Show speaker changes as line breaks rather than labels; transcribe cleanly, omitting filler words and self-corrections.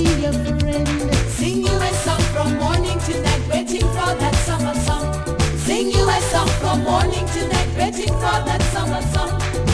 be a friend.
Sing you a song from morning to night, waiting for that summer song. Sing you a song from morning to night, waiting for that summer song.